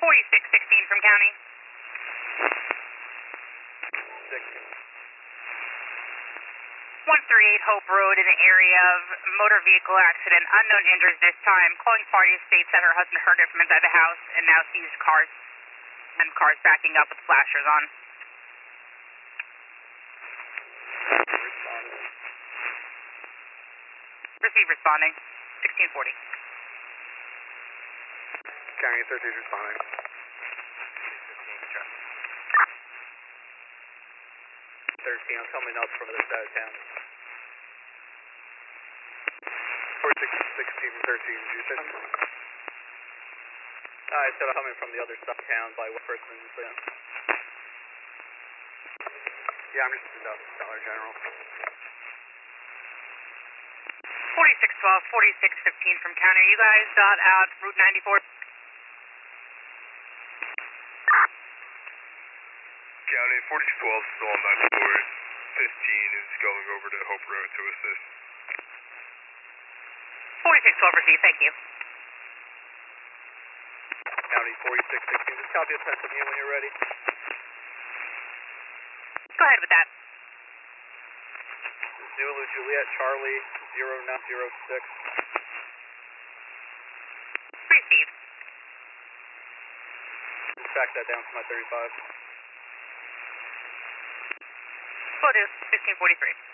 4616 from county. 138 Hope Road in the area of motor vehicle accident. Unknown injuries this time. Calling party states that her husband heard it from inside the house and now sees cars backing up with flashers on. Receive responding. 1640. County 13 is responding. 13, I'm coming up from the other side of town. 4616 from 13, did you say? I said I'm coming from the other side of town by what person? So yeah, I'm just in Dollar General. 4612, 4615 from county. Are you guys out Route 94? County 4612 still on 94. 15 is going over to Hope Road to assist. 4612 received, thank you. County 4616, just copy a text with me when you're ready. Go ahead with that. Zulu Juliet Charlie 0906. Received. Just back that down to my 35. Will do, 1643.